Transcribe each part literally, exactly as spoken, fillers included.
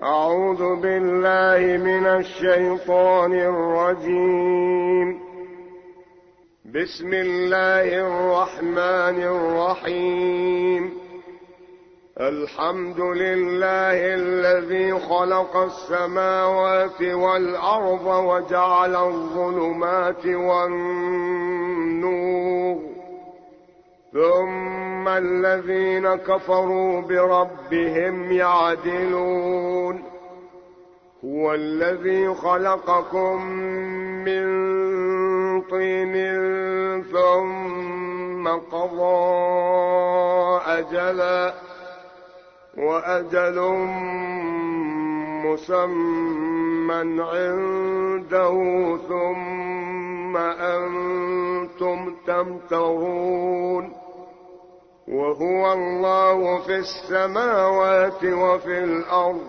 أعوذ بالله من الشيطان الرجيم. بسم الله الرحمن الرحيم. الحمد لله الذي خلق السماوات والأرض وجعل الظلمات والنور، ثم الذين كفروا بربهم يعدلون. هو الذي خلقكم من طين ثم قضى أجلا وأجل مسمى عنده ثم أنتم تمترون. وهو الله في السماوات وفي الأرض،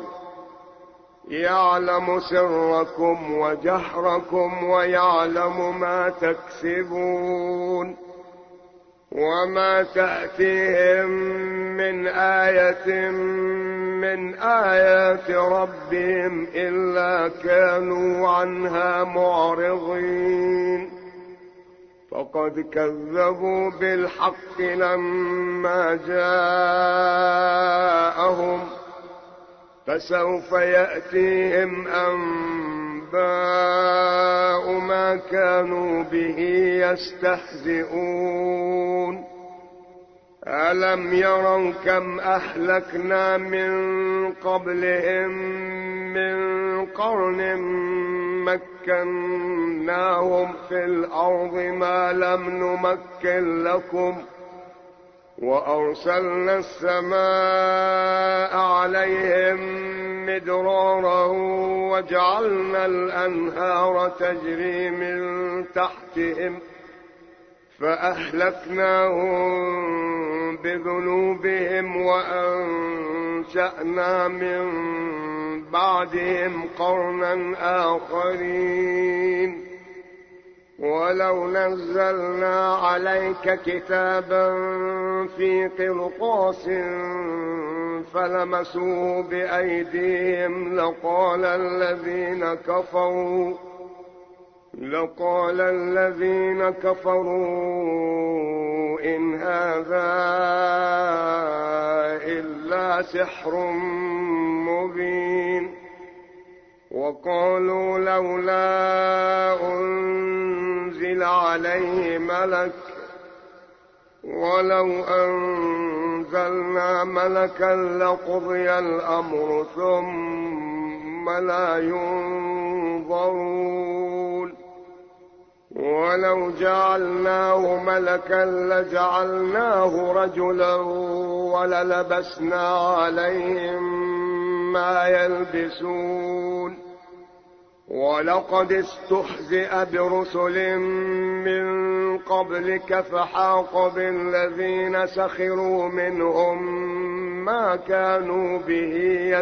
يعلم سركم وجهركم ويعلم ما تكسبون. وما تأتيهم من آية من آيات ربهم إلا كانوا عنها معرضين. فقد كذبوا بالحق لما جاءهم، فسوف يأتيهم أنباء ما كانوا به يستهزئون. ألم يروا كم أهلكنا من قبلهم من قرن مكناهم في الأرض ما لم نمكن لكم، وأرسلنا السماء عليهم مدرارا وجعلنا الأنهار تجري من تحتهم فأهلكناهم بذنوبهم وأنشأنا من بعدهم قرنا آخرين. ولو نزلنا عليك كتابا في قرطاس فلمسوه بأيديهم لقال الذين كفروا لقال الذين كفروا إن هذا إلا سحر مبين. وقالوا لولا أنزل عليه ملك، ولو أنزلنا ملكا لقضي الأمر ثم لا ينظرون. ولو جعلناه ملكا لجعلناه رجلا وللبسنا عليهم ما يلبسون. ولقد استهزئ برسل من قبلك فحاق بالذين سخروا منهم ما كانوا به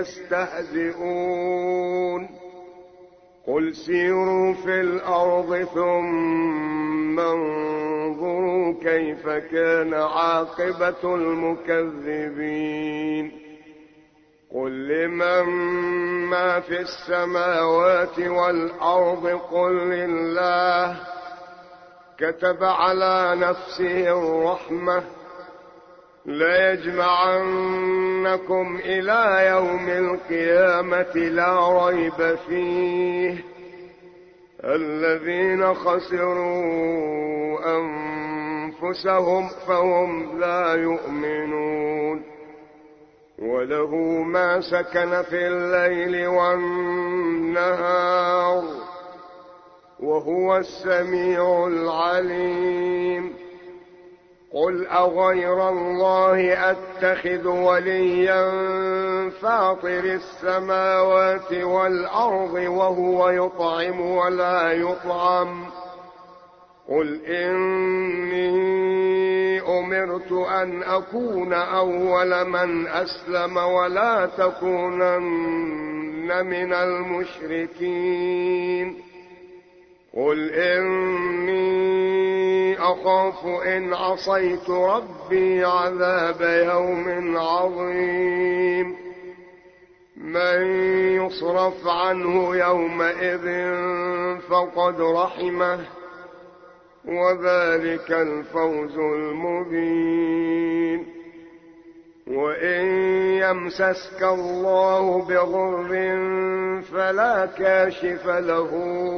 يستهزئون. قل سيروا في الأرض ثم انظروا كيف كان عاقبة المكذبين. قل لمن ما في السماوات والأرض قل لله. كتب على نفسه الرحمة ليجمعنكم إلى يوم القيامة لا ريب فيه. الذين خسروا أنفسهم فهم لا يؤمنون. وله ما سكن في الليل والنهار وهو السميع العليم. قل أغير الله أتخذ وليا فاطر السماوات والأرض وهو يطعم ولا يطعم. قل إني أمرت أن أكون أول من أسلم ولا تكونن من المشركين. قل إني أخاف إن عصيت ربي عذاب يوم عظيم. من يصرف عنه يومئذ فقد رحمه وذلك الفوز المبين. وإن يمسسك الله بضر فلا كاشف له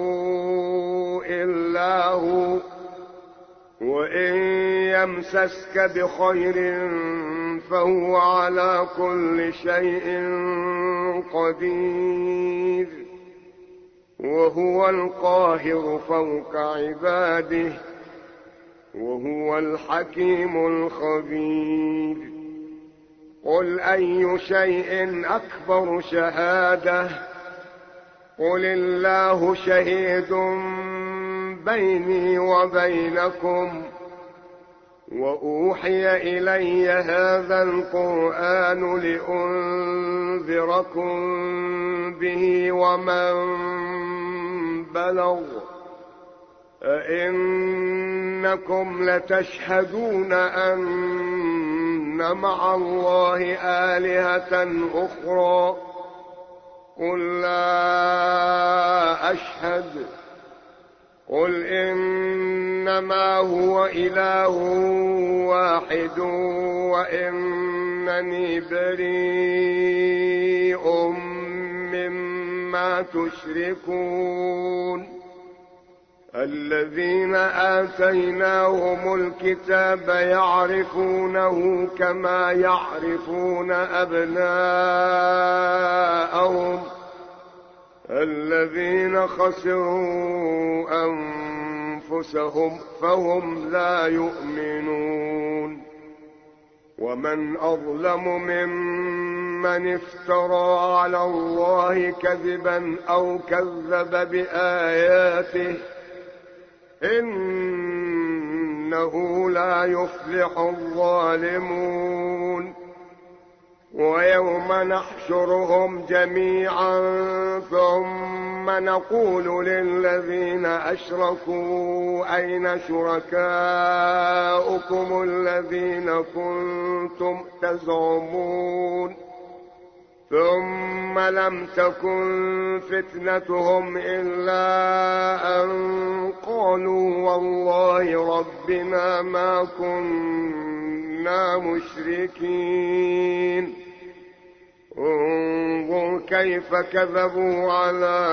إلا هو وإن يمسسك بخير فهو على كل شيء قدير وهو القاهر فوق عباده وهو الحكيم الخبير. قل أي شيء أكبر شهادة قل الله شهيد بيني وبينكم وأوحي إلي هذا القرآن لأنذركم به ومن بلغ أئنكم لتشهدون أن مع الله آلهة أخرى قل لا أشهد قل إنما هو إله واحد وإنني بريء مما تشركون. الذين آتيناهم الكتاب يعرفونه كما يعرفون أبناءهم الذين خسروا أنفسهم فهم لا يؤمنون. ومن أظلم ممن افترى على الله كذبا أو كذب بآياته إنه لا يفلح الظالمون. ويوم نحشرهم جميعا ثم نقول للذين أشركوا أين شركاؤكم الذين كنتم تزعمون ثم لم تكن فتنتهم إلا أن قالوا والله ربنا ما كنا مشركين. انظر كيف كذبوا على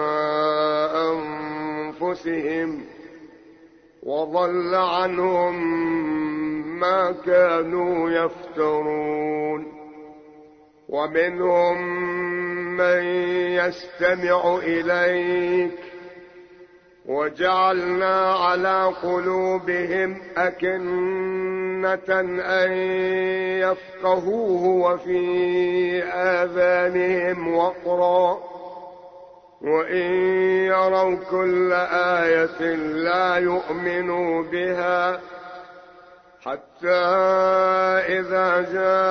أنفسهم وضل عنهم ما كانوا يفترون. ومنهم من يستمع إليك وجعلنا على قلوبهم أكنة أن يفقهوه وفي آذانهم وقرا وإن يروا كل آية لا يؤمنوا بها حتى إذا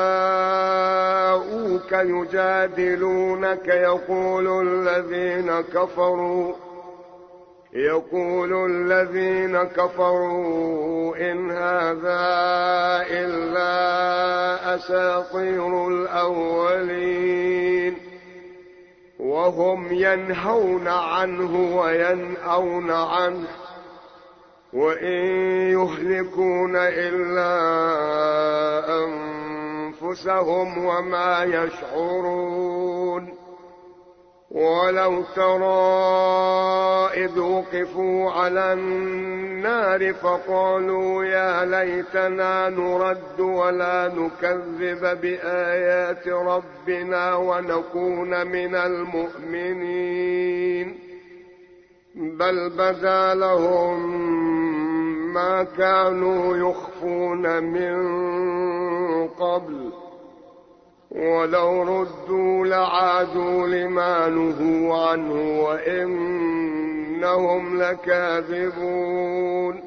جاءوك يجادلونك يقول الذين كفروا يقول الذين كفروا إن هذا إلا أساطير الأولين وهم ينهون عنه وينأون عنه وإن يهلكون إلا أنفسهم وما يشعرون. ولو ترى إذ وقفوا على النار فقالوا يا ليتنا نرد ولا نكذب بآيات ربنا ونكون من المؤمنين بل بدا لهم ما كانوا يخفون من قبل ولو ردوا لعادوا لما نهوا عنه وإنهم لكاذبون.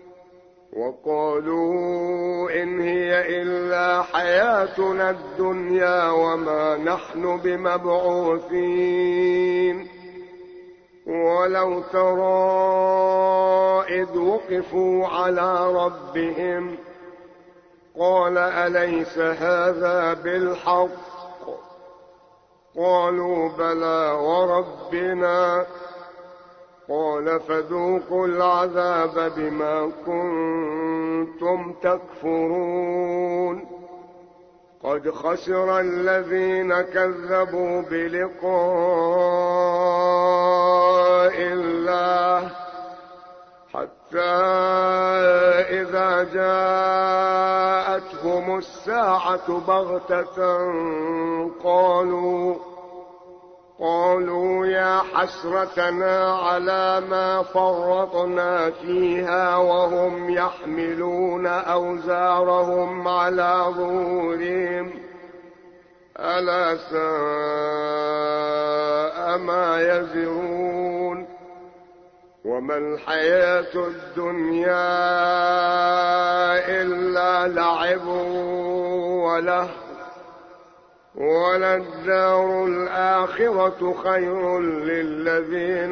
وقالوا إن هي إلا حياتنا الدنيا وما نحن بمبعوثين. ولو ترى إذ وقفوا على ربهم قال أليس هذا بالحق قالوا بلى وربنا. قال فذوقوا العذاب بما كنتم تكفرون. قد خسر الذين كذبوا بلقاء الله حتى إذا جاءتهم الساعة بغتة قالوا قالوا يا حسرتنا على ما فرطنا فيها وهم يحملون أوزارهم على ظهورهم ألا ساء ما يزرون. وما الحياة الدنيا إلا لعب وله وللدار الآخرة خير للذين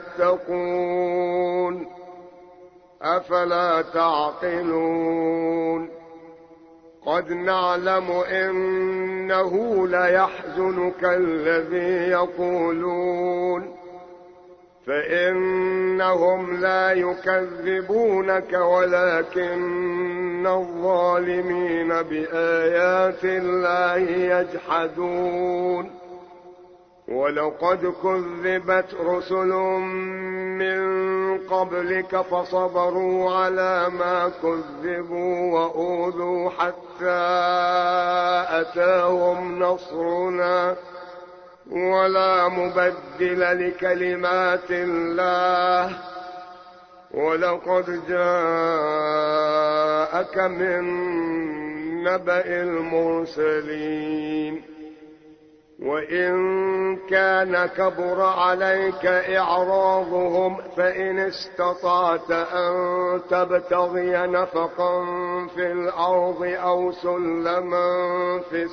يتقون أفلا تعقلون. قد نعلم إنه ليحزنك الذي يقولون فإنهم لا يكذبونك ولكن الظالمين بآيات الله يجحدون. ولقد كذبت رسل من قبلك فصبروا على ما كذبوا وأوذوا حتى أتاهم نصرنا ولا مبدل لكلمات الله. ولقد جاءك من نبأ المرسلين. وإن كان كبر عليك إعراضهم فإن استطعت أن تبتغي نفقا في الأرض أو سلما في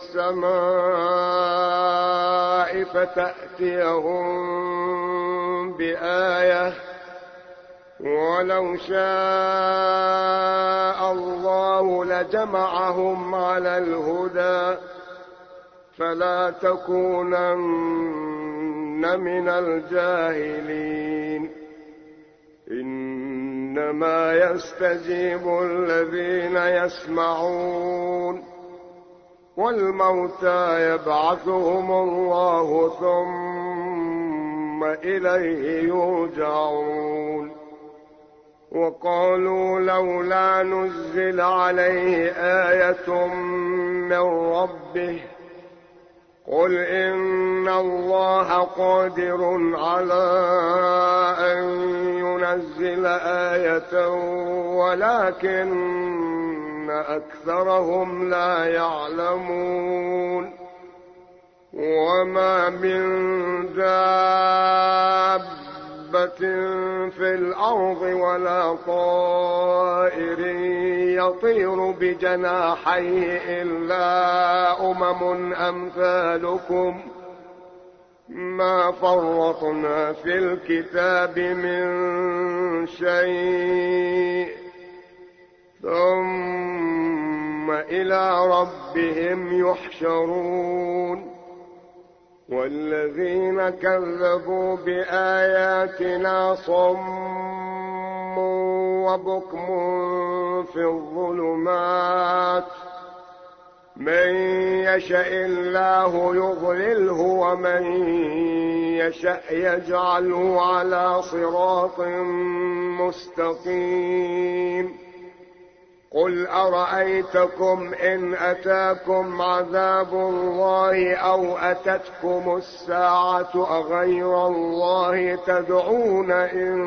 السماء فتأتيهم بآية ولو شاء الله لجمعهم على الهدى فلا تكونن من الجاهلين. إنما يستجيب الذين يسمعون والموتى يبعثهم الله ثم إليه يرجعون. وقالوا لولا نزل عليه آية من ربه قل إن الله قادر على أن ينزل آية ولكن أكثرهم لا يعلمون. وما من دابة في الأرض ولا طائر يطير بجناحيه إلا أمم أمثالكم ما فرطنا في الكتاب من شيء ثم إلى ربهم يحشرون. والذين كذبوا بآياتنا صم وبكم في الظلمات من يشاء الله يضلله ومن يشاء يجعله على صراط مستقيم. قل أرأيتكم إن أتاكم عذاب الله أو أتتكم الساعة أغير الله تدعون إن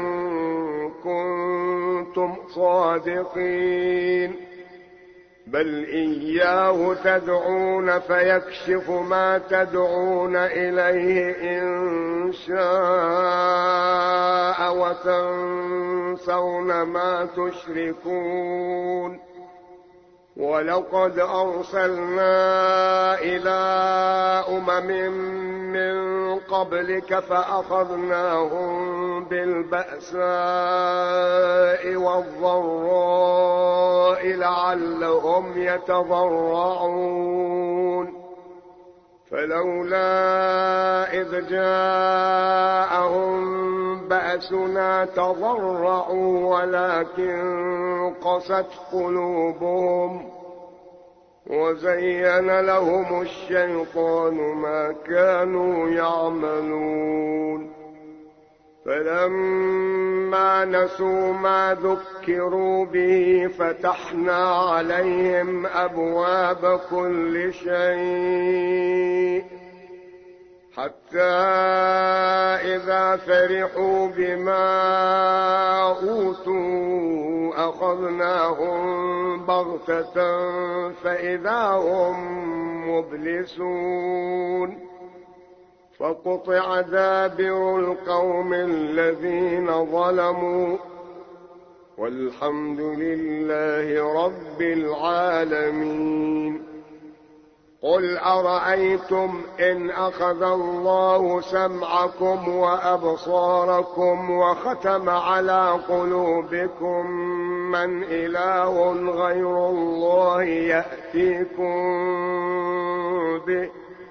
كنتم صادقين بل إياه تدعون فيكشف ما تدعون إليه إن شاء وتنسون ما تشركون. ولقد أرسلنا إلى أمم من قبلك فأخذناهم بالبأساء والضراء لعلهم يتضرعون فلولا إذ جاءهم بأسنا تضرعوا ولكن قست قلوبهم وزين لهم الشيطان ما كانوا يعملون. فلما نسوا ما ذكروا به فتحنا عليهم أبواب كل شيء حتى إذا فرحوا بما أوتوا أخذناهم بغتة فإذا هم مبلسون. فقطع دابر القوم الذين ظلموا والحمد لله رب العالمين. قل أرأيتم إن أخذ الله سمعكم وأبصاركم وختم على قلوبكم من إله غير الله يأتيكم به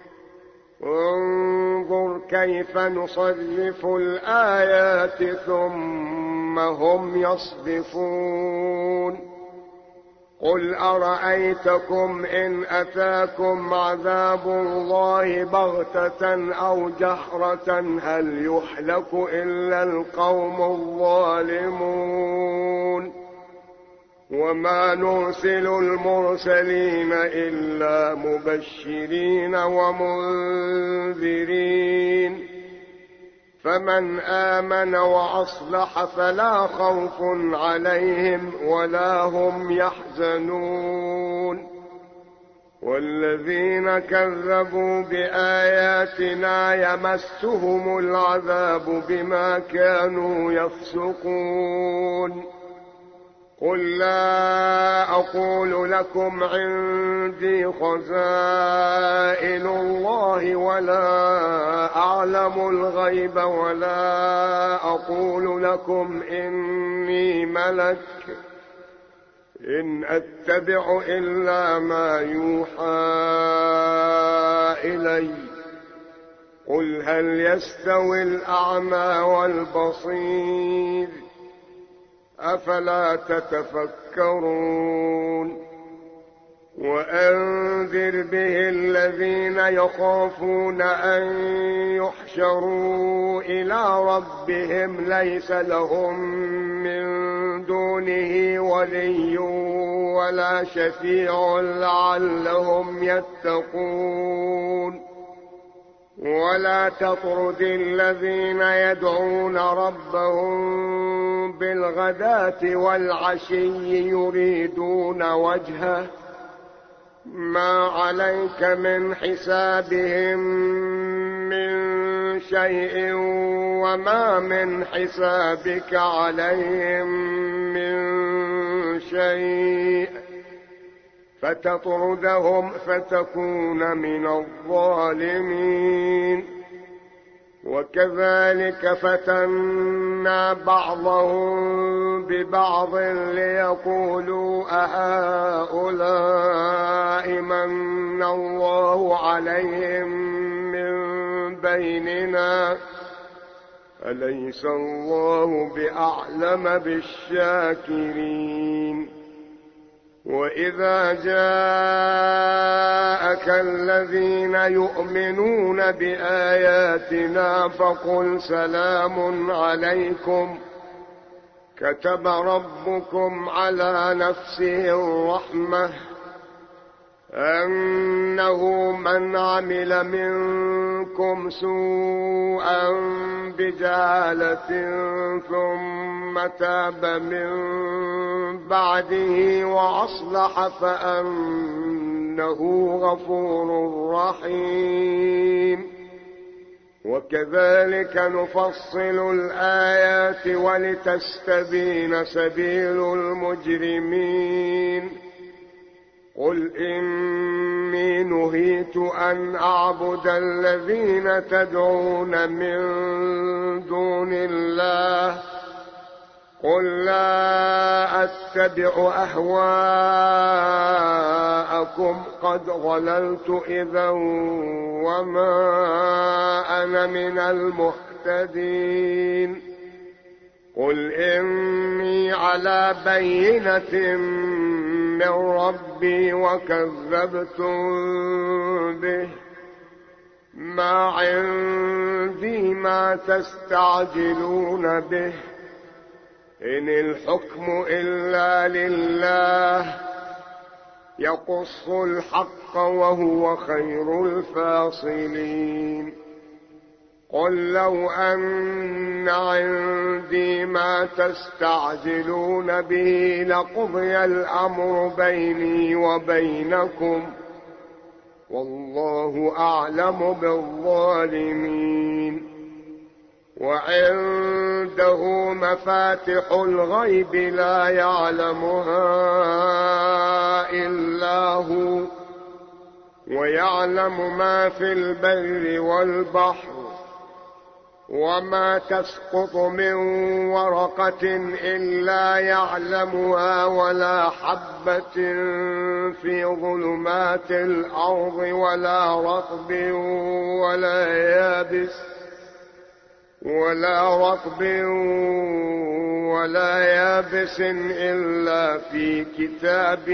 انظر كيف نصرف الآيات ثم هم يصدفون. قل أرأيتكم إن أتاكم عذاب الله بغتة أو جهرة هل يهلك إلا القوم الظالمون. وما نرسل المرسلين إلا مبشرين ومنذرين فمن آمن وأصلح فلا خوف عليهم ولا هم يحزنون. والذين كذبوا بآياتنا يمسهم العذاب بما كانوا يفسقون. قل لا أقول لكم عندي خزائن الله ولا أعلم الغيب ولا أقول لكم إني ملك إن أتبع إلا ما يوحى إلي. قل هل يستوي الأعمى والبصير أفلا تتفكرون. وأنذر به الذين يخافون أن يحشروا إلى ربهم ليس لهم من دونه ولي ولا شفيع لعلهم يتقون. ولا تطرد الذين يدعون ربهم بالغداة والعشي يريدون وجهه ما عليك من حسابهم من شيء وما من حسابك عليهم من شيء فتطردهم فتكون من الظالمين. وكذلك فتنا بعضهم ببعض ليقولوا أهؤلاء من الله عليهم من بيننا أليس الله بأعلم بالشاكرين. وإذا جاءك الذين يؤمنون بآياتنا فقل سلام عليكم كتب ربكم على نفسه الرحمة أنه من عمل منكم سوءا بجهالة ثم تاب من بعده وأصلح فأنه غفور رحيم. وكذلك نفصل الآيات ولتستبين سبيل المجرمين. قل إني نهيت أن أعبد الذين تدعون من دون الله قل لا أتبع أهواءكم قد ضللت إذا وما أنا من المهتدين. قل إني على بينة من ربي وكذبتم به، ما عندي ما تستعجلون به، إن الحكم إلا لله يقص الحق وهو خير الفاصلين. قل لو أن عندي ما تستعجلون به لقضي الأمر بيني وبينكم والله أعلم بالظالمين. وعنده مفاتح الغيب لا يعلمها إلا هو، ويعلم ما في البر والبحر، وما تسقط من ورقة إلا يعلمها، ولا حبة في ظلمات الأرض ولا رطب ولا يابس ولا رطب ولا يابس إلا في كتاب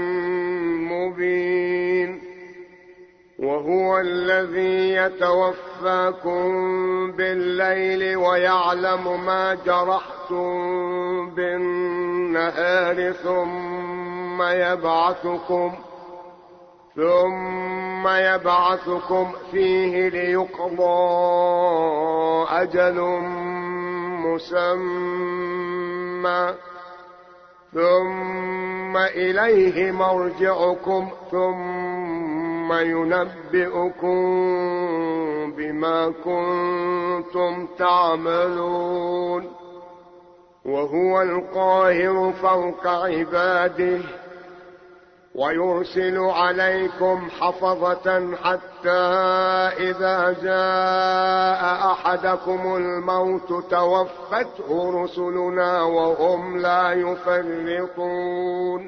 مبين. وهو الذي يتوفاكم بالليل ويعلم ما جرحتم بالنهار ثم يبعثكم ثم يبعثكم فيه ليقضى أجل مسمى، ثم إليه مرجعكم ثم ينبئكم بما كنتم تعملون. وهو القاهر فوق عباده ويرسل عليكم حفظة حتى إذا جاء أحدكم الموت توفته رسلنا وهم لا يفرطون،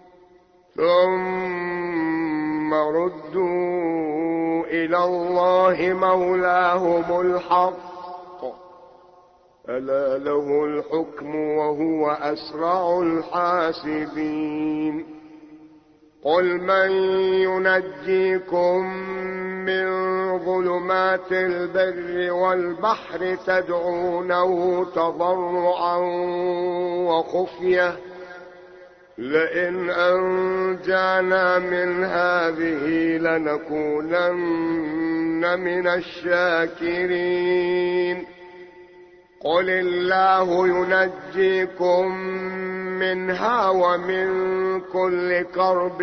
ثم ردوا إلى الله مولاهم الحق، ألا له الحكم وهو أسرع الحاسبين. قل من ينجيكم من ظلمات البر والبحر تدعونه تضرعا وخفية لئن أنجانا من هذه لنكونن من الشاكرين. قل الله ينجيكم منها ومن كل كرب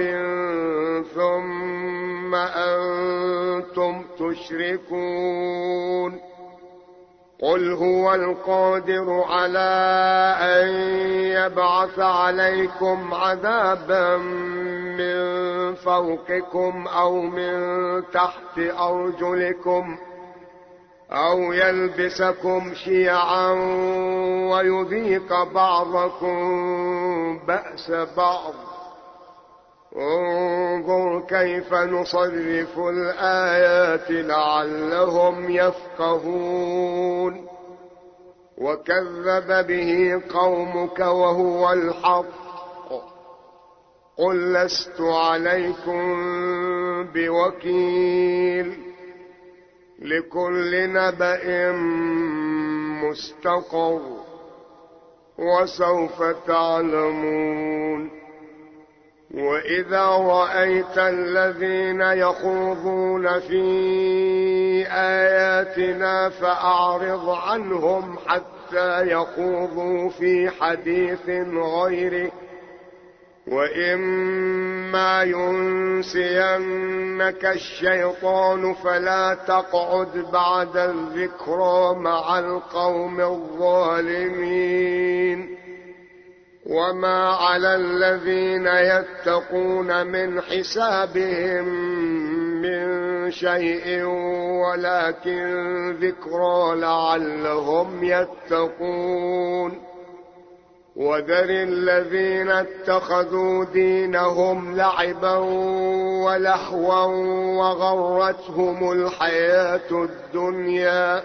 ثم أنتم تشركون. قل هو القادر على أن يبعث عليكم عذابا من فوقكم أو من تحت أرجلكم أو يلبسكم شيعا ويذيق بعضكم بأس بعض. انظر كيف نصرف الآيات لعلهم يفقهون. وكذب به قومك وهو الحق. قل لست عليكم بوكيل، لكل نبأ مستقر وسوف تعلمون. وإذا رأيت الذين يخوضون في آياتنا فأعرض عنهم حتى يخوضوا في حديث غيره، وإما ينسينك الشيطان فلا تقعد بعد الذكرى مع القوم الظالمين. وما على الذين يتقون من حسابهم من شيء ولكن ذكرى لعلهم يتقون. وذر الذين اتخذوا دينهم لعبا ولهوا وغرتهم الحياة الدنيا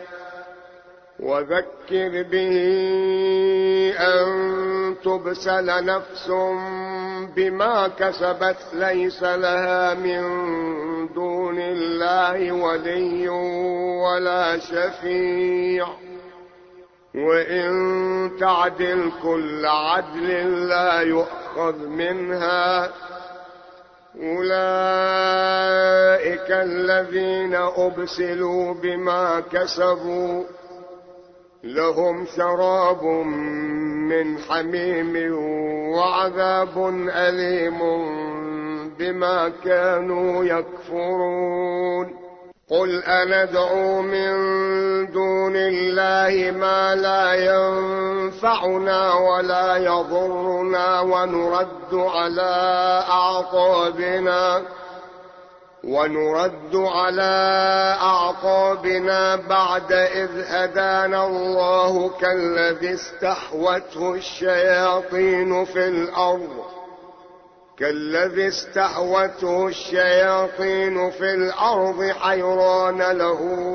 وذكر به أن تبسل نفس بما كسبت ليس لها من دون الله ولي ولا شفيع وإن تعدل كل عدل لا يؤخذ منها أولئك الذين أبسلوا بما كسبوا لهم شراب من حميم وعذاب أليم بما كانوا يكفرون قل أندعو من دون الله ما لا ينفعنا ولا يضرنا ونرد على أعقابنا ونرد على أعقابنا بعد إذ هدانا الله كالذي استحوته الشياطين في الأرض كالذي استحوته الشياطين في الأرض حيران له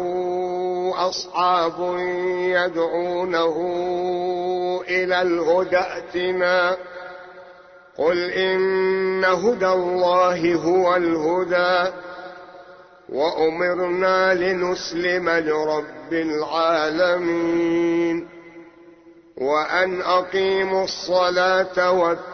أصحاب يدعونه إلى الهدى ائتنا قل إن هدى الله هو الهدى وأمرنا لنسلم لرب العالمين وأن أقيموا الصلاة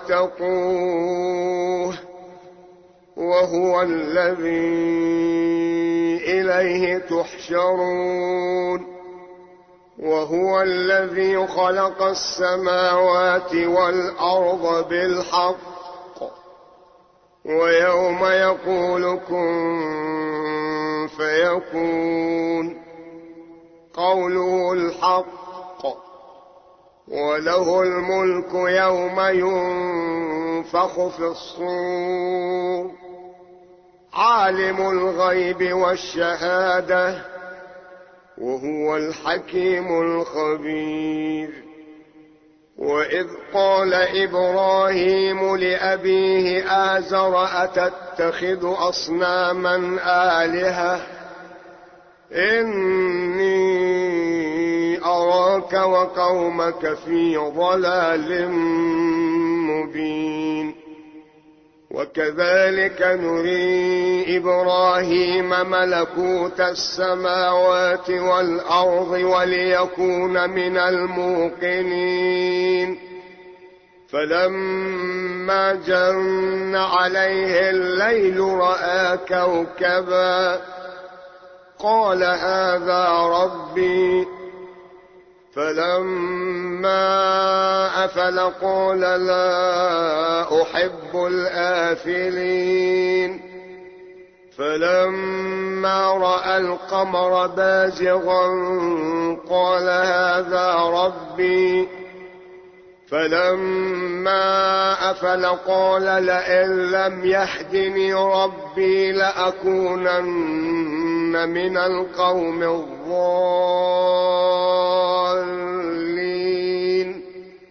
واتقوه وهو الذي إليه تحشرون وهو الذي خلق السماوات والأرض بالحق ويوم يقول كن فيكون قوله الحق وله الملك يوم ينفخ في الصور عالم الغيب والشهادة وهو الحكيم الخبير وإذ قال إبراهيم لأبيه آزر أتتخذ أصناما آلهة إني أراك وقومك في ضلال مبين وكذلك نري إبراهيم ملكوت السماوات والأرض وليكون من الموقنين فلما جن عليه الليل رأى كوكبا قال هذا ربي فلما أفل قال لا أحب الآفلين فلما رأى القمر بازغا قال هذا ربي فلما أفل قال لئن لم يهدني ربي لأكونن من القوم الضالين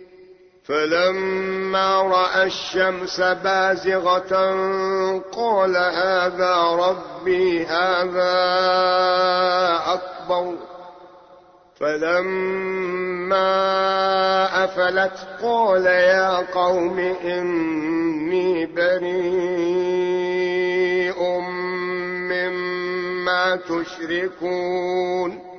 فلما رأى الشمس بازغة قال هذا ربي هذا أكبر فلما أفلت قال يا قوم إني بريء مما تشركون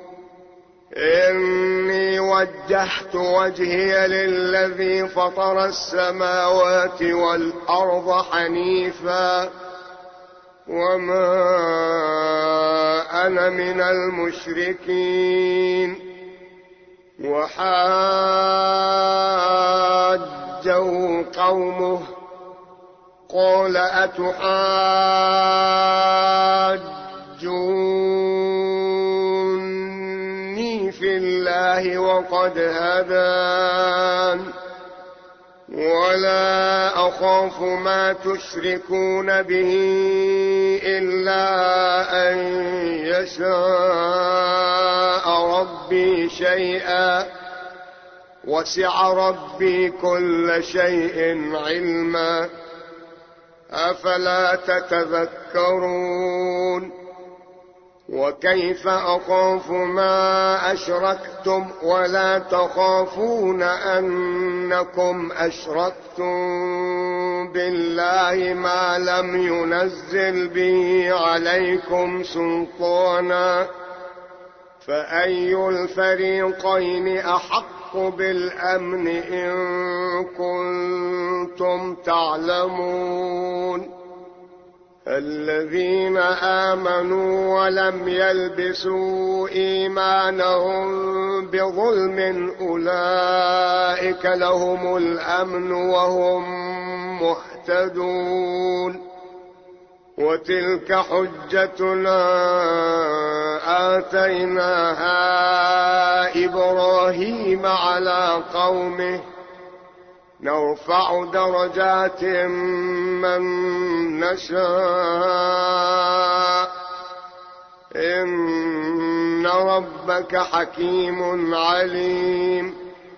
إني وجهت وجهي للذي فطر السماوات والأرض حنيفا وما أنا من المشركين وحاجه قومه قال أتحاجوني في الله وقد هدان ولا أخاف ما تشركون به إلا أن يشاء ربي شيئا وسع ربي كل شيء علما، أفلا تتذكرون؟ وكيف أخاف ما أشركتم ولا تخافون أنكم أشركتم بالله ما لم ينزل به عليكم سلطانا، فأي الفريقين أحق بالأمن إن كنتم تعلمون؟ الذين آمنوا ولم يلبسوا إيمانهم بظلم أولئك لهم الأمن وهم مهتدون. وتلك حجتنا آتيناها إبراهيم على قومه نرفع درجات من نشاء إن ربك حكيم عليم.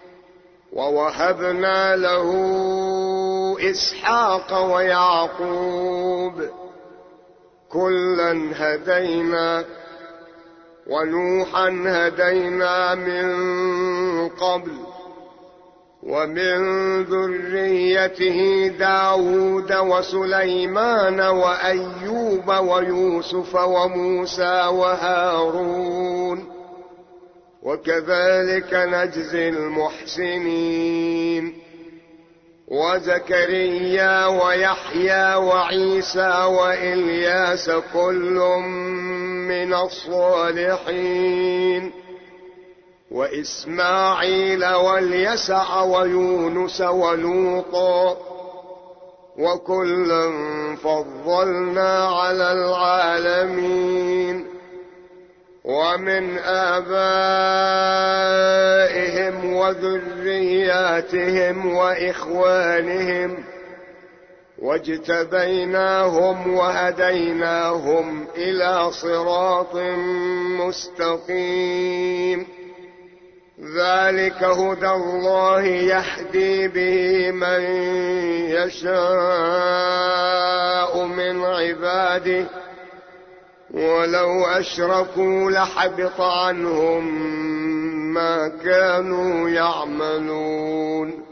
ووهبنا له إسحاق ويعقوب كلا هدينا، ونوحا هدينا من قبل، ومن ذريته داود وسليمان وأيوب ويوسف وموسى وهارون، وكذلك نجزي المحسنين. وزكريا ويحيى وعيسى وإلياس كل من الصالحين، وإسماعيل واليسع ويونس ولوطا، وكلا فضلنا على العالمين. ومن آبائهم وذرياتهم وإخوانهم واجتبيناهم وهديناهم إلى صراط مستقيم. ذلك هدى الله يهدي به من يشاء من عباده، ولو أشركوا لحبط عنهم ما كانوا يعملون.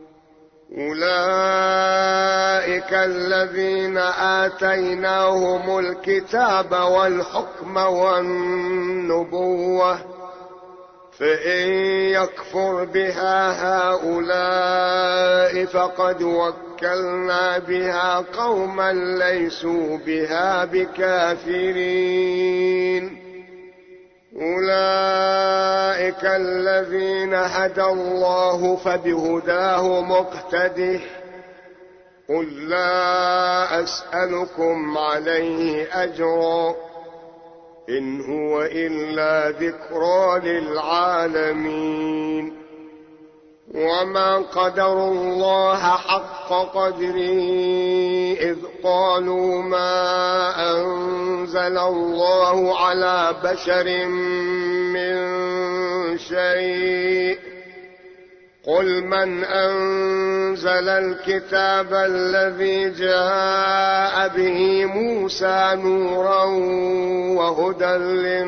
أولئك الذين آتيناهم الكتاب والحكم والنبوة، فإن يكفر بها هؤلاء فقد وكلنا بها قوما ليسوا بها بكافرين. أولئك الذين هدى الله فبهداه مقتده. قل لا أسألكم عليه أجرا إن هو إلا ذكرى للعالمين. وما قدروا الله حق قدره إذ قالوا ما أنزل الله على بشر من شيء. قل من أنزل الكتاب الذي جاء به موسى نورا وهدى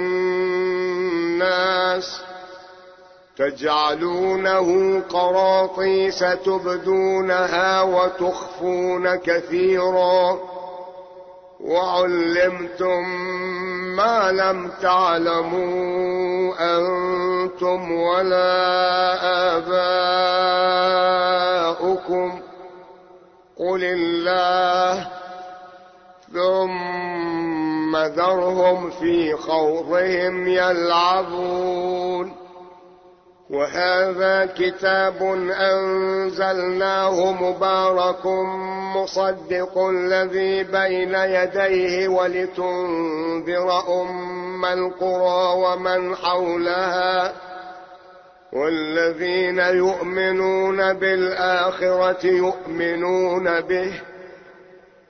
للناس تجعلونه قراطيس تبدونها وتخفون كثيرا، وعلمتم ما لم تعلموا أنتم ولا آباؤكم، قل الله ثم ذرهم في خوضهم يلعبون. وهذا كتاب أنزلناه مبارك مصدق الذي بين يديه ولتنذر أم القرى ومن حولها، والذين يؤمنون بالآخرة يؤمنون به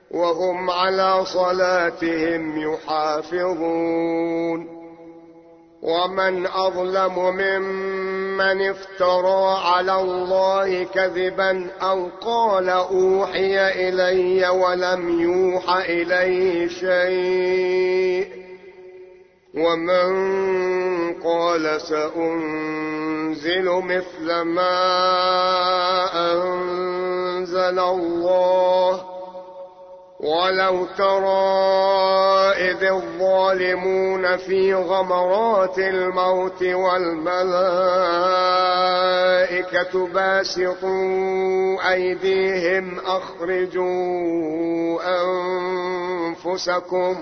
وهم على صلاتهم يحافظون. ومن أظلم ممن افترى على الله كذبا أو قال أوحي إلي ولم يوح إليه شيء ومن قال سأنزل مثل ما أنزل الله ولو ترى إذ الظالمون في غمرات الموت والملائكة باسطوا أيديهم أخرجوا أنفسكم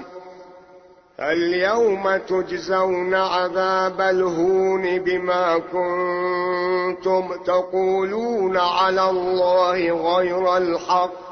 اليوم تجزون عذاب الهون بما كنتم تقولون على الله غير الحق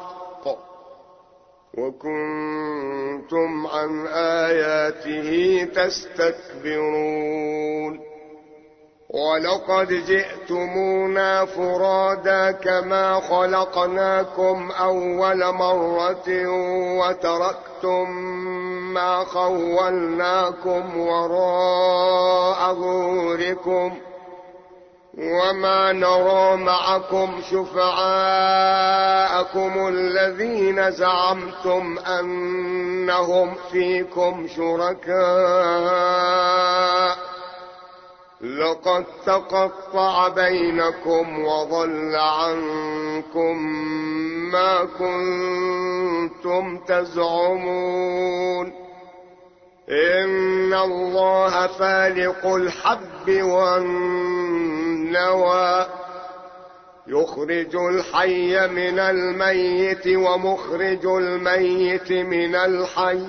وكنتم عن آياته تستكبرون ولقد جئتمونا فرادا كما خلقناكم أول مرة وتركتم ما خولناكم وراء ظهوركم وما نرى معكم شفعاءكم الذين زعمتم أنهم فيكم شركاء لقد تقطع بينكم وضل عنكم ما كنتم تزعمون إن الله فالق الحب والنوى يخرج الحي من الميت ومخرج الميت من الحي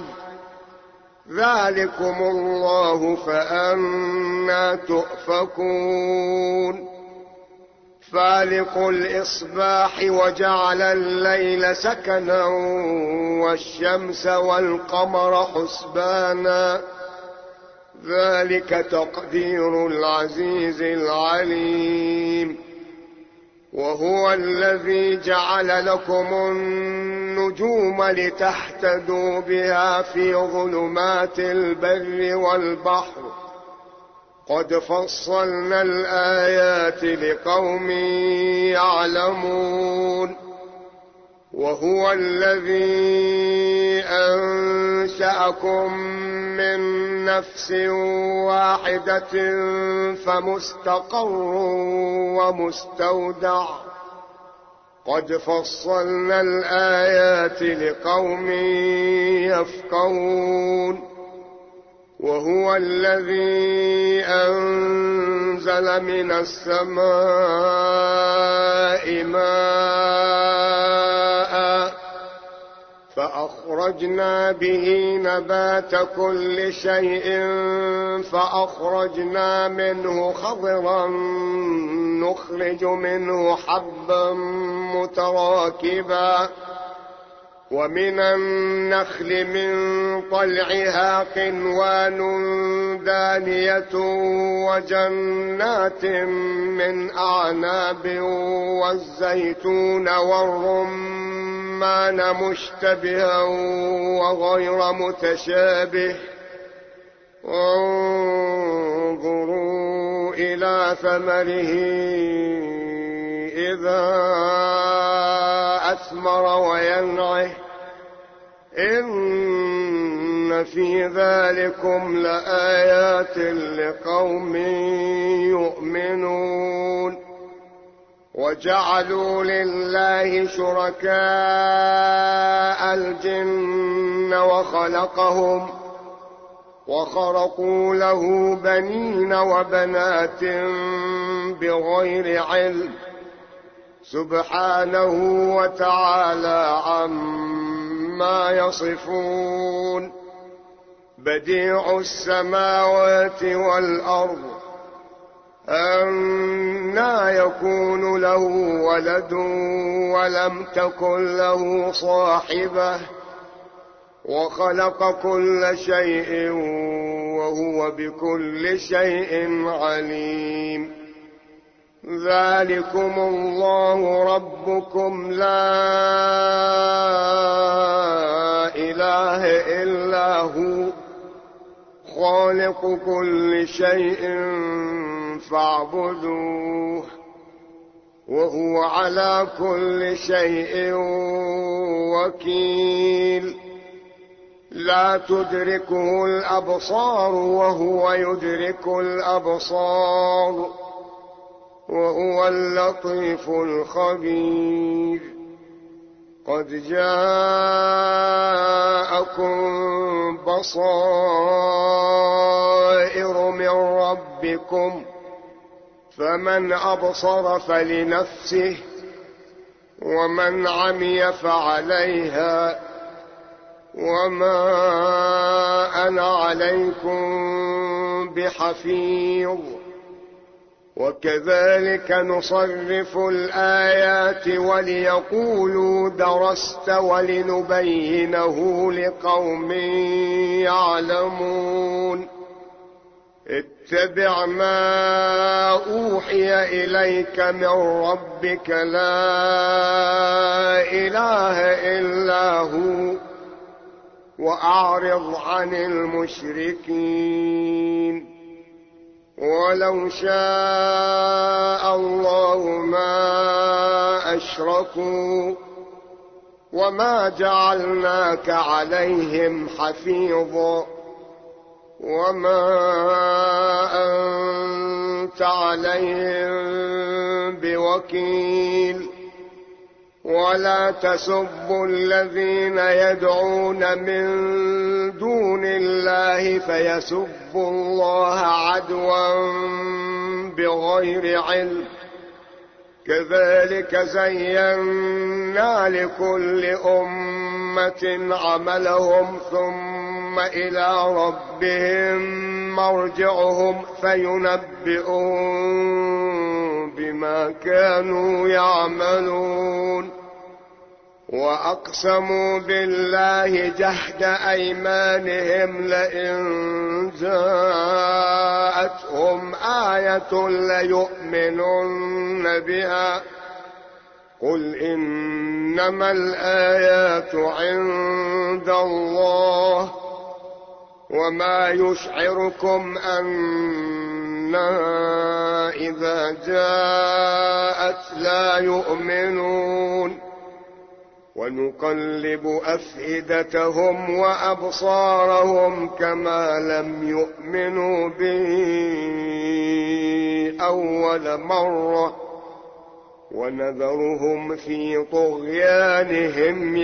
ذلكم الله فأنى تؤفكون فالق الإصباح وجعل الليل سكنا والشمس والقمر حسبانا ذلك تقدير العزيز العليم وهو الذي جعل لكم النجوم لتهتدوا بها في ظلمات البر والبحر قد فصلنا الآيات لقوم يعلمون وهو الذي أنشأكم من نفس واحدة فمستقر ومستودع قد فصلنا الآيات لقوم يفقهون وهو الذي أنزل من السماء ماء فأخرجنا به نبات كل شيء فأخرجنا منه خضرا نخرج منه حبا متراكبا ومن النخل من طلعها قنوان دانية وجنات من أعناب والزيتون والرمان مشتبها وغير متشابه انظروا إلى ثمره إذا أثمر وينعه إن في ذلكم لآيات لقوم يؤمنون وجعلوا لله شركاء الجن وخلقهم وخرقوا له بنين وبنات بغير علم سبحانه وتعالى عما يصفون بديع السماوات والأرض أنى يكون له ولد ولم تكن له صاحبة وخلق كل شيء وهو بكل شيء عليم ذلكم الله ربكم لا إله إلا هو خالق كل شيء فاعبدوه وهو على كل شيء وكيل. لا تدركه الأبصار وهو يدرك الأبصار وهو اللطيف الخبير. قد جاءكم بصائر من ربكم فمن أبصر فلنفسه ومن عمي فعليها وما أنا عليكم بحفيظ. وكذلك نصرف الآيات وليقولوا درست ولنبينه لقوم يعلمون. اتبع ما أوحي إليك من ربك لا إله إلا هو وأعرض عن المشركين. ولو شاء الله ما أشركوا وما جعلناك عليهم حفيظا وما أنت عليهم بوكيل. ولا تسبوا الذين يدعون من دون الله فيسبوا الله عدوا بغير علم. كذلك زينا لكل أمة عملهم ثم إلى ربهم مرجعهم فينبئون بما كانوا يعملون. وأقسموا بالله جهد أيمانهم لئن جاءتهم آية ليؤمنن بها قل إنما الآيات عند الله وما يشعركم أنها إذا جاءت لا يؤمنون. ونقلب أفئدتهم وأبصارهم كما لم يؤمنوا به أول مرة ونذرهم في طغيانهم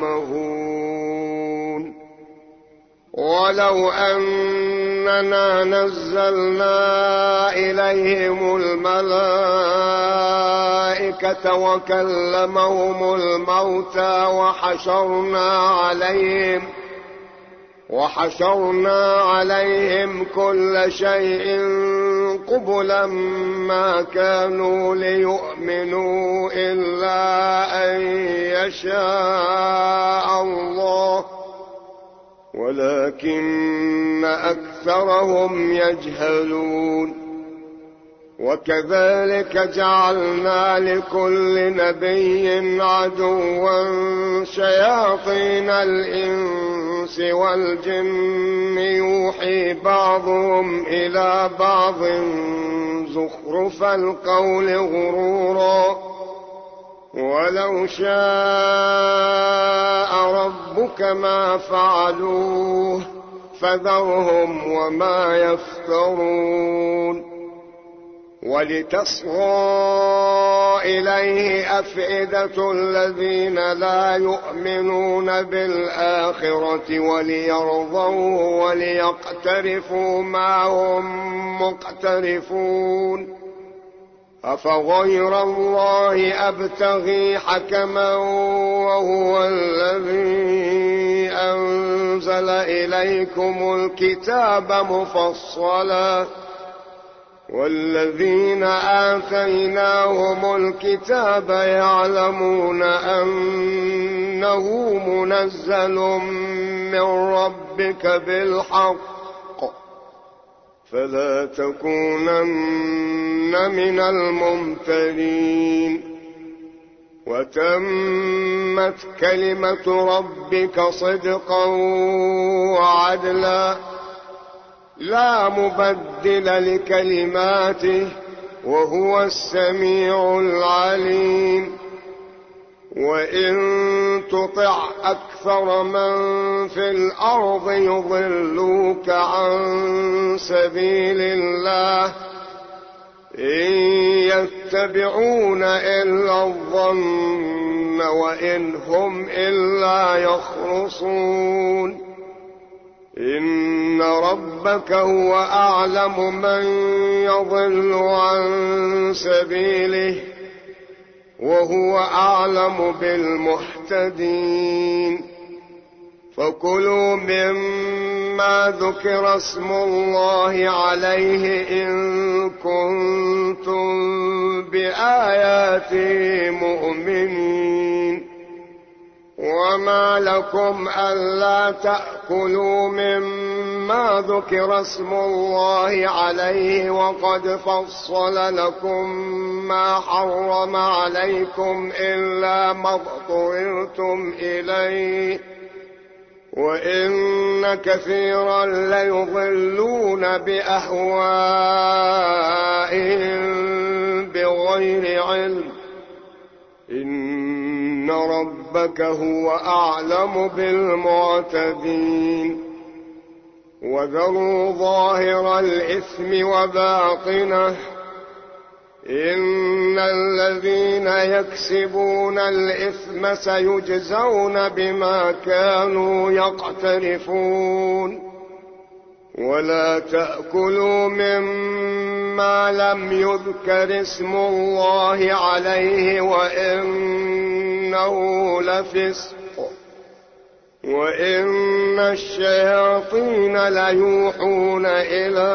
يعمهون. ولو أننا نزلنا إليهم الملائكة وكلمهم الموتى وحشرنا عليهم وحشرنا عليهم كل شيء قبلا ما كانوا ليؤمنوا إلا أن يشاء الله ولكن أكثرهم يجهلون. وكذلك جعلنا لكل نبي عدوا شياطين الإنس والجن يوحي بعضهم إلى بعض زخرف القول غرورا. ولو شاء ربك ما فعلوه فذرهم وما يفترون. ولتصغى إليه أفئدة الذين لا يؤمنون بالآخرة وليرضوا وليقترفوا ما هم مقترفون. أفغير الله أبتغي حكما وهو الذي أنزل إليكم الكتاب مفصلا والذين آتيناهم الكتاب يعلمون أنه منزل من ربك بالحق فلا تكونن من الممترين. وتمت كلمة ربك صدقا وعدلا لا مبدل لكلماته وهو السميع العليم. وإن تطع أكثر من في الأرض يضلوك عن سبيل الله إن يتبعون إلا الظن وإن هم إلا يخرصون. إن ربك هو أعلم من يضل عن سبيله وهو أعلم بالمهتدين. فكلوا مما ذكر اسم الله عليه إن كنتم بآياته مؤمنين. وما لكم ألا تأكلوا مما ذكر اسم الله عليه وقد فصل لكم ما حرم عليكم إلا ما اضطررتم إليه وإن كثيرا ليضلون بأهوائهم بغير علم. إن ربك هو أعلم بالمعتدين. وذروا ظاهر الإثم وباطنه إن الذين يكسبون الإثم سيجزون بما كانوا يقترفون. ولا تأكلوا مما لم يذكر اسم الله عليه وإنه لفسق وإن الشياطين ليوحون إلى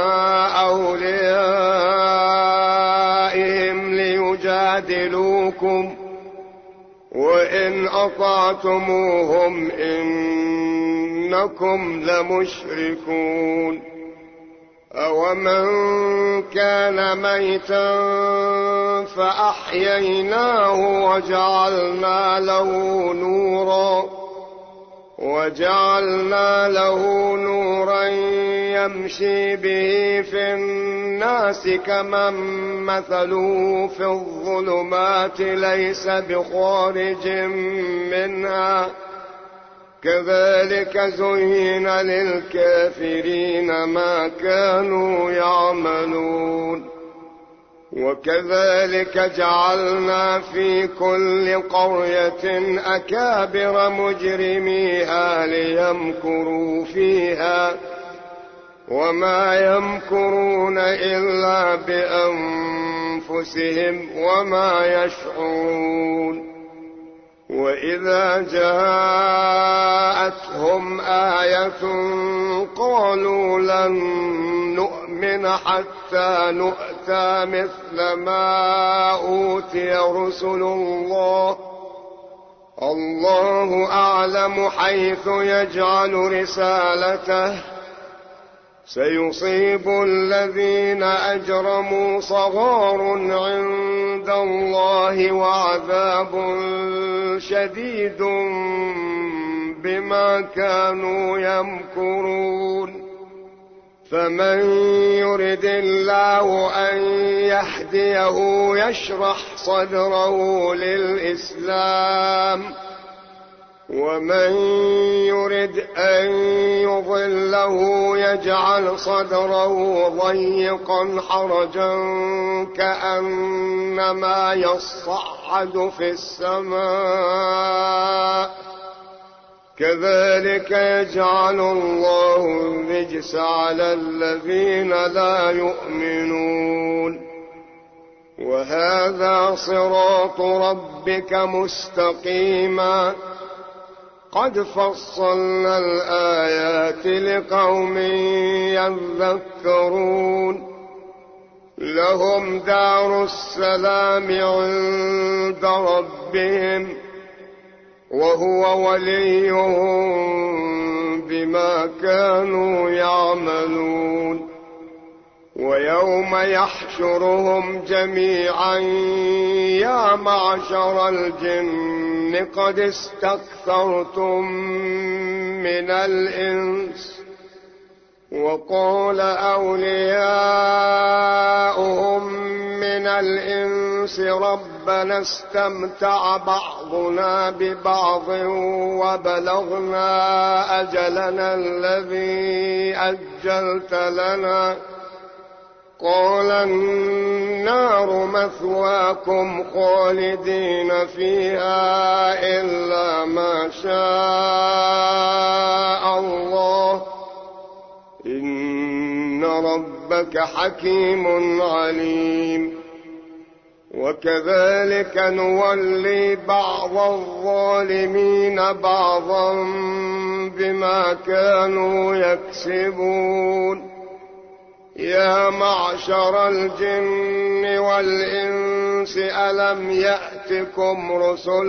أوليائهم ليجادلوكم وإن أطعتموهم إنكم لمشركون. أومن كان ميتا فأحييناه وجعلنا له نورا وجعلنا له نورا يمشي به في الناس كمن مثله في الظلمات ليس بخارج منها كذلك زين للكافرين ما كانوا يعملون. وكذلك جعلنا في كل قرية أكابر مجرميها ليمكروا فيها وما يمكرون إلا بأنفسهم وما يشعرون. وإذا جاءتهم آية قالوا لن نؤمن حتى نؤتى مثل ما أوتي رسل الله الله أعلم حيث يجعل رسالته سيصيب الذين أجرموا صغار عند الله وعذاب شديد بما كانوا يمكرون. فمن يرد الله أن يهديه يشرح صدره للإسلام ومن يرد أن يضله يجعل صدره ضيقا حرجا كأنما يصعد في السماء كذلك يجعل الله الرجس على الذين لا يؤمنون. وهذا صراط ربك مستقيما قد فصلنا الآيات لقوم يذكرون. لهم دار السلام عند ربهم وهو وليهم بما كانوا يعملون. ويوم يحشرهم جميعا يا معشر الجن قد استكثرتم من الإنس وقال أولياؤهم من الإنس ربنا استمتع بعضنا ببعض وبلغنا أجلنا الذي أجلت لنا قال النار مثواكم خالدين فيها إلا ما شاء الله إن ربك حكيم عليم. وكذلك نولي بعض الظالمين بعضا بما كانوا يكسبون. يا معشر الجن والإنس ألم يأتكم رسل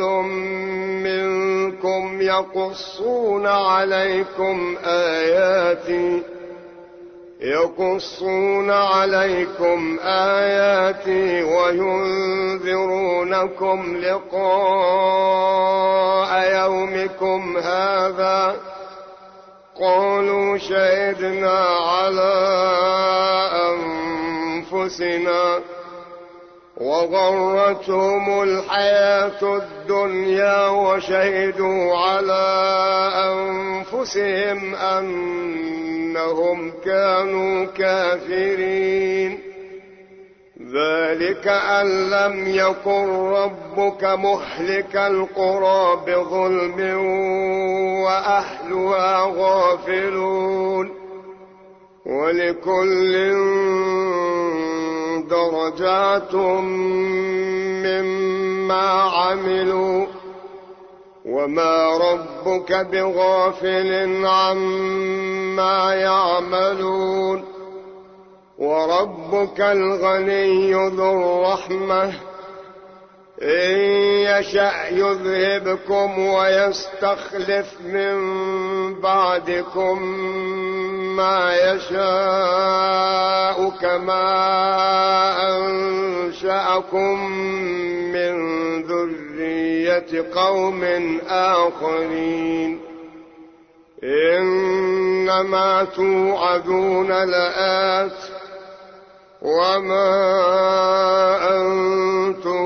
منكم يقصون عليكم آياتي يقصون عليكم آياتي وينذرونكم لقاء يومكم هذا قالوا شهدنا على أنفسنا وغرتهم الحياة الدنيا وشهدوا على أنفسهم أنهم كانوا كافرين. ذلك أن لم يكن ربك مهلك القرى بظلم وأهلها غافلون ولكل درجات مما عملوا وما ربك بغافل عما يعملون. وربك الغني ذو الرحمة إن يشأ يذهبكم ويستخلف من بعدكم ما يشاء كما أنشأكم من ذرية قوم آخرين. إنما توعدون لآت وما أنتم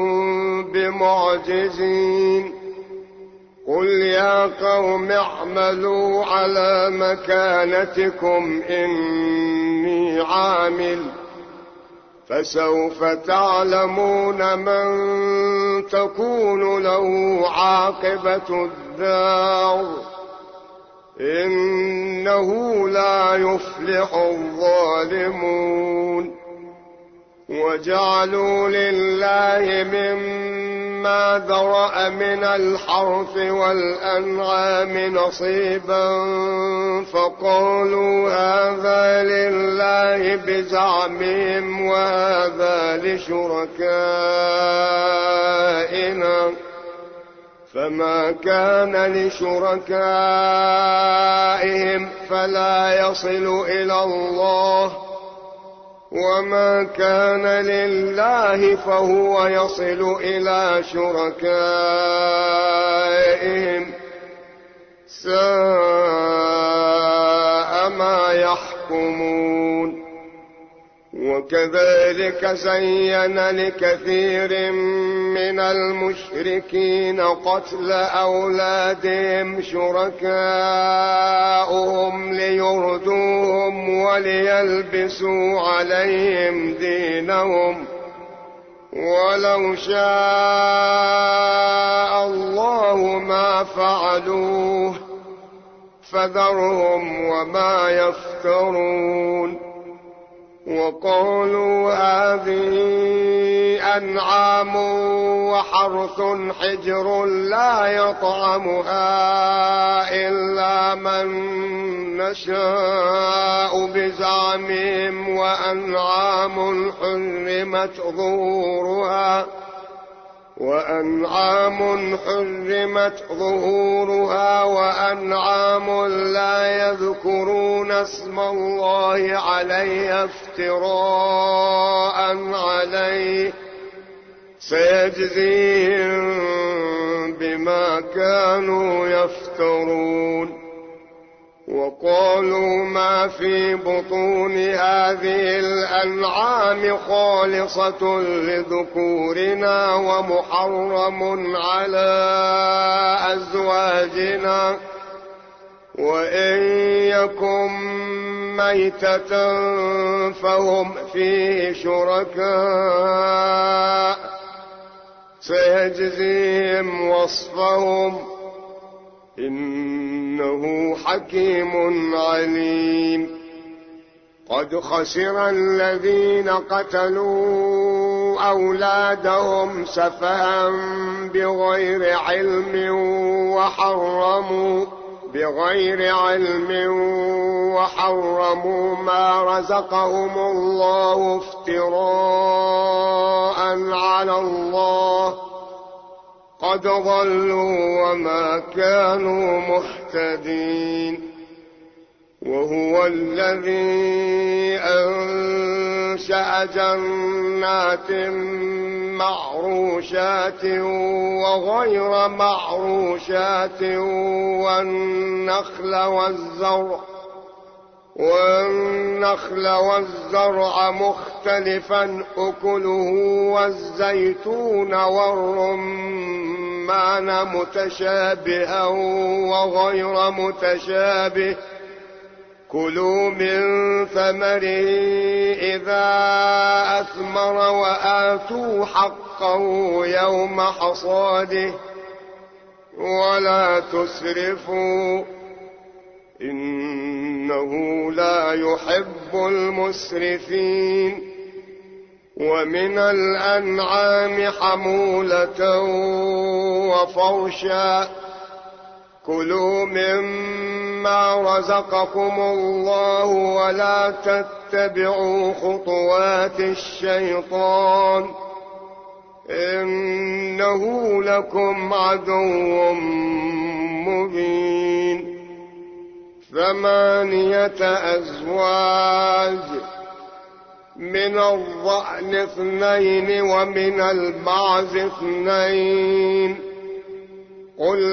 بمعجزين. قل يا قوم اعملوا على مكانتكم إني عامل فسوف تعلمون من تكون له عاقبة الدار إنه لا يفلح الظالمون. وجعلوا لله مما ذرأ من الحرث والأنعام نصيبا فقالوا هذا لله بزعمهم وهذا لشركائنا فما كان لشركائهم فلا يصل إلى الله وما كان لله فهو يصل إلى شركائهم ساء ما يحكمون. وكذلك زين لكثير من المشركين قتل أولادهم شركاؤهم ليردوهم وليلبسوا عليهم دينهم ولو شاء الله ما فعلوه فذرهم وما يفترون. وقالوا هذه أنعام وحرث حجر لا يطعمها إلا من نشاء بزعمهم وأنعام حرمت ظهورها وأنعام حرمت ظهورها وأنعام لا يذكرون اسم الله عليه افتراء عليه سيجزيهم بما كانوا يفترون. وقالوا ما في بطون هذه الأنعام خالصة لذكورنا ومحرم على أزواجنا وإن يكن ميتة فهم فيه شركاء سيجزيهم وصفهم إنه حكيم عليم. قد خسر الذين قتلوا أولادهم سفها بغير علم وحرموا بغير علم وحرموا ما رزقهم الله افتراء على الله قد ضلوا وما كانوا مهتدين. وهو الذي أنشأ جنات معروشات وغير معروشات والنخل والزرع والنخل والزرع مختلفا أكله والزيتون والرمان متشابها وغير متشابه كلوا من ثمره إذا أثمر وآتوا حقه يوم حصاده ولا تسرفوا إنه لا يحب المسرفين. ومن الأنعام حمولة وفرشا كلوا مما رزقكم الله ولا تتبعوا خطوات الشيطان إنه لكم عدو مبين. ثمانية أزواج من الضأن اثنين ومن المعز اثنين قل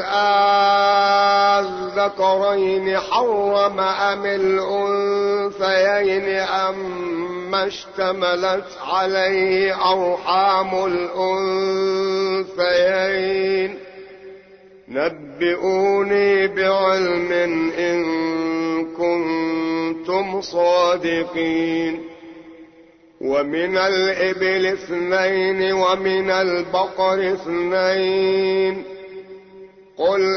آذكرين حرم أم الأنثيين أما اشتملت عليه أرحام الأنثيين نبئوني بعلم إن كنتم صادقين. ومن الإبل اثنين ومن البقر اثنين قل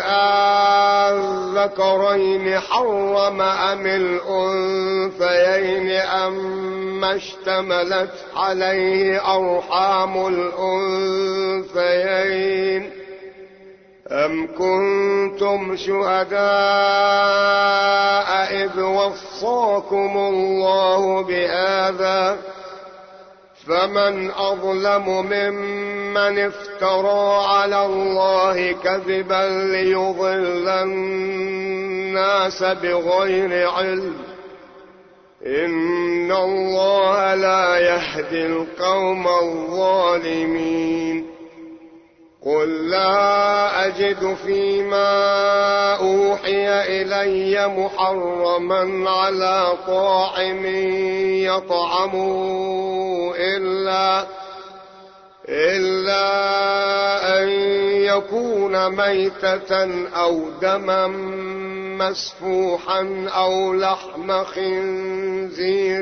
آذكرين حرم أم الأنثيين أما اشتملت عليه أرحام الأنثيين أم كنتم شهداء إذ وصاكم الله بهذا فمن أظلم ممن افترى على الله كذبا ليضل الناس بغير علم إن الله لا يهدي القوم الظالمين. قل لا أجد فيما أوحي إلي محرما على طاعم يطعمه إلا, إلا أن يكون ميتة أو دما مسفوحا أو لحم خنزير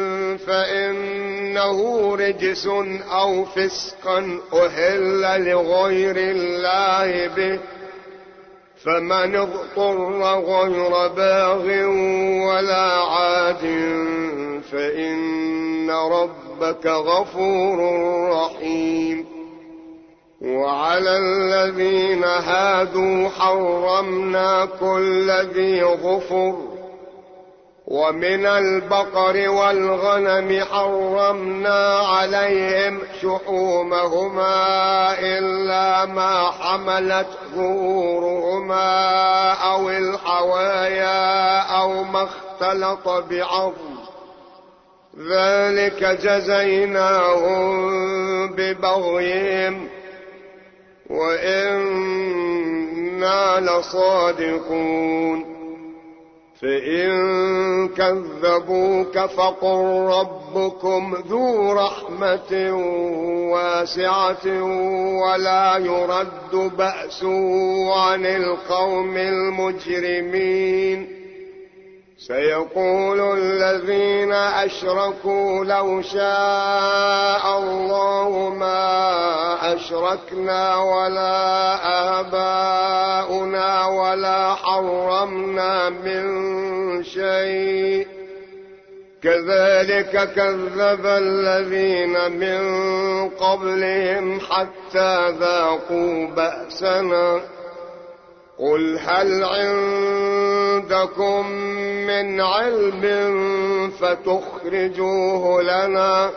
فإنه رجس أو فسقا أهل لغير الله به فمن اضطر غير باغ ولا عاد فإن ربك غفور رحيم. وعلى الذين هادوا حرمنا كل ذي ظفر ومن البقر والغنم حرمنا عليهم شحومهما إلا ما حملت ظهورهما أو الحوايا أو ما اختلط بعظم ذلك جزيناهم ببغيهم وإنا لصادقون. فإن كذبوك فقل ربكم ذو رحمة واسعة ولا يرد بأسه عن القوم المجرمين. سيقول الذين أشركوا لو شاء الله ما أشركنا ولا آباؤنا ولا حرمنا من شيء كذلك كذب الذين من قبلهم حتى ذاقوا بأسنا. قل هل عندكم من علم فتخرجوه لنا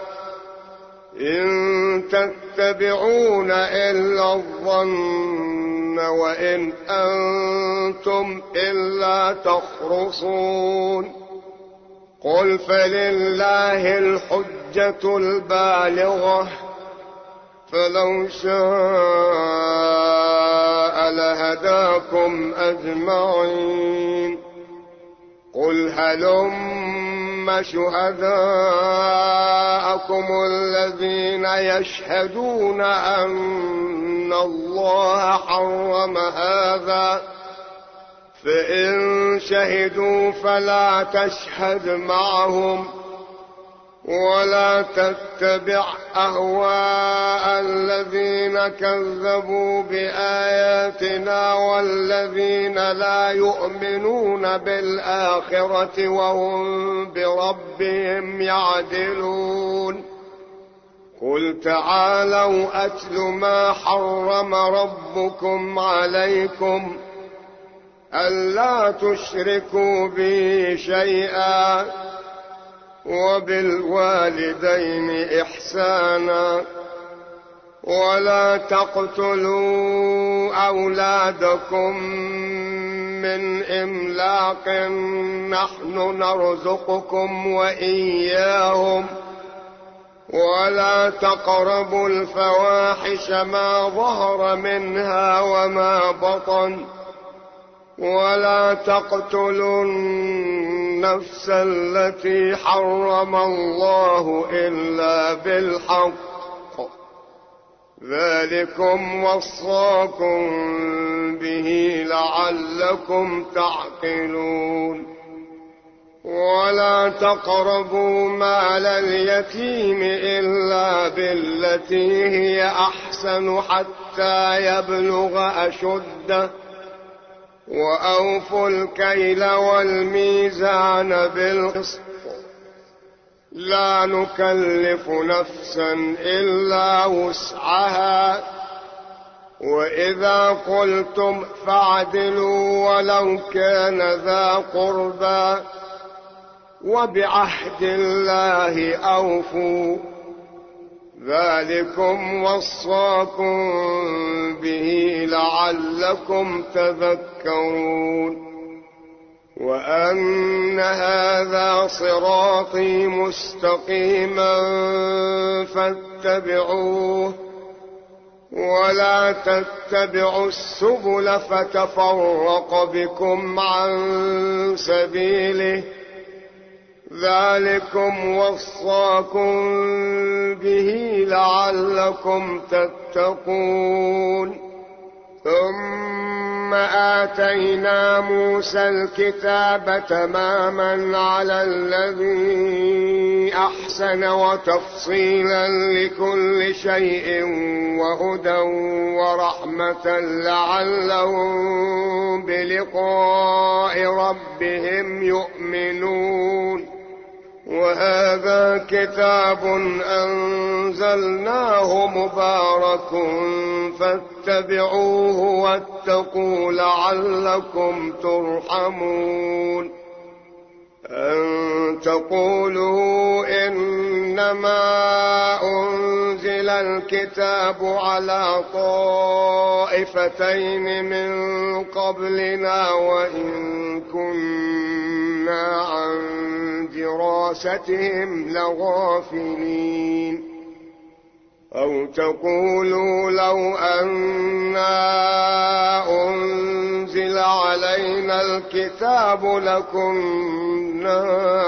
إن تتبعون إلا الظن وإن أنتم إلا تخرصون. قل فلله الحجة البالغة فلو شاء لهداكم أجمعين. قل هلم شهداءكم الذين يشهدون أن الله حرم هذا فإن شهدوا فلا تشهد معهم ولا تتبع أهواء الذين كذبوا بآياتنا والذين لا يؤمنون بالآخرة وهم بربهم يعدلون. قل تعالوا أتل ما حرم ربكم عليكم ألا تشركوا به شيئا وبالوالدين إحسانا ولا تقتلوا أولادكم من إملاق نحن نرزقكم وإياهم ولا تقربوا الفواحش ما ظهر منها وما بطن ولا تقتلوا النفس التي حرم الله إلا بالحق ذلكم وصاكم به لعلكم تعقلون. ولا تقربوا مال اليتيم إلا بالتي هي أحسن حتى يبلغ أشده وأوفوا الكيل والميزان بالقسط لا نكلف نفسا إلا وسعها وإذا قلتم فاعدلوا ولو كان ذا قربى وبعهد الله أوفوا ذلكم وصاكم به لعلكم تذكرون. وأن هذا صراطي مستقيما فاتبعوه ولا تتبعوا السبل فتفرق بكم عن سبيله ذلكم وصاكم به لعلكم تتقون. ثم آتينا موسى الكتاب تماما على الذي أحسن وتفصيلا لكل شيء وهدى ورحمة لعلهم بلقاء ربهم يؤمنون. وهذا كتاب أنزلناه مبارك فاتبعوه واتقوا لعلكم ترحمون. أن تقولوا إنما أنزل الكتاب على طائفتين من قبلنا وإن كنا عن دراستهم لغافلين. أو تقولوا لو أنا أنزل علينا الكتاب لكنا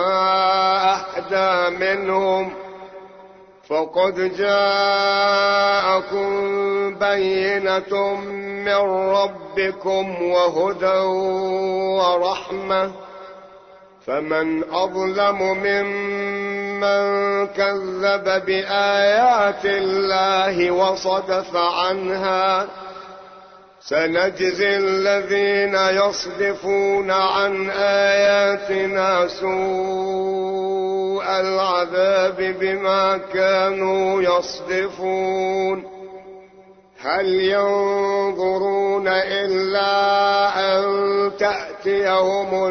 أهدى منهم، فقد جاءكم بينة من ربكم وهدى ورحمة، فمن أظلم ممن كذب بآيات الله وصدف عنها. سنجزي الذين يصدفون عن آياتنا سوء العذاب بما كانوا يصدفون. هل ينظرون إلا أن تأتيهم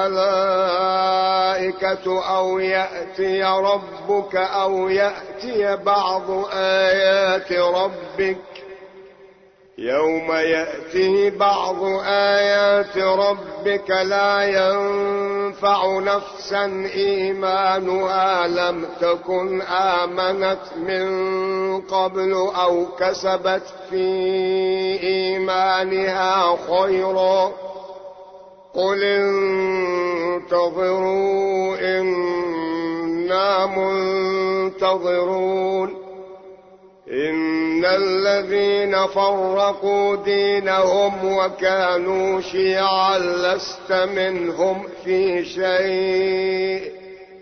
الملائكة أو يأتي ربك أو يأتي بعض آيات ربك؟ يوم يأتي بعض آيات ربك لا ينفع نفسا إيمانها لم تكن آمنت من قبل أو كسبت في إيمانها خيرا. قل انتظروا إنا منتظرون. إن الذين فرقوا دينهم وكانوا شيعا لست منهم في شيء،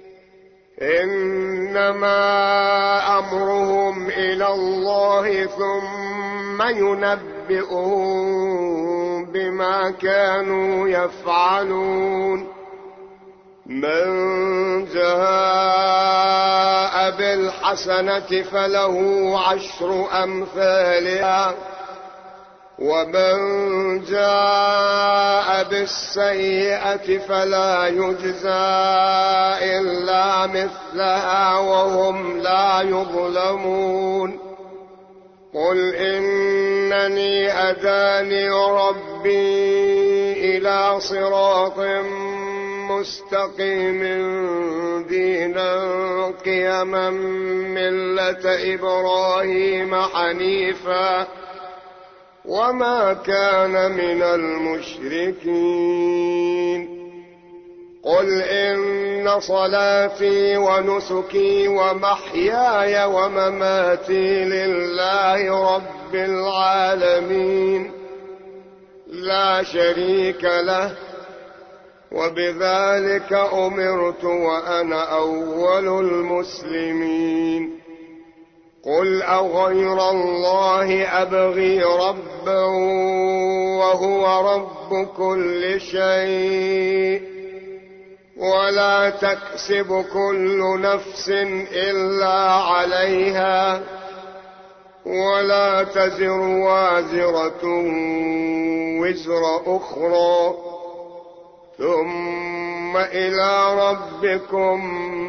إنما أمرهم إلى الله ثم ينبئهم بما كانوا يفعلون. من جاء بالحسنة فله عشر أمثالها، ومن جاء بالسيئة فلا يجزى إلا مثلها وهم لا يظلمون. قل إنني هداني ربي إلى صراط مستقيم دينا قيما ملة إبراهيم حنيفا وما كان من المشركين. قل إن صلاتي ونسكي ومحياي ومماتي لله رب العالمين لا شريك له، وبذلك أمرت وأنا أول المسلمين. قل أغير الله أبغي ربا وهو رب كل شيء، ولا تكسب كل نفس إلا عليها، ولا تزر وازرة وزر أخرى، ثم إلى ربكم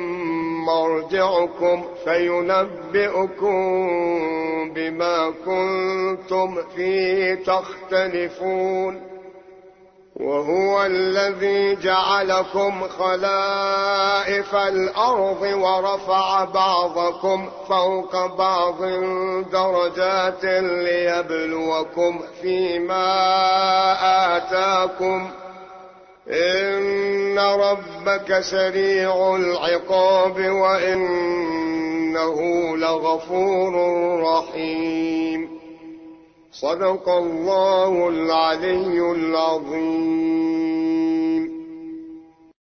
مرجعكم فينبئكم بما كنتم فيه تختلفون. وهو الذي جعلكم خلائف الأرض ورفع بعضكم فوق بعض درجات ليبلوكم فيما آتاكم، إن ربك سريع العقاب وإنه لغفور رحيم. صدق الله العلي العظيم.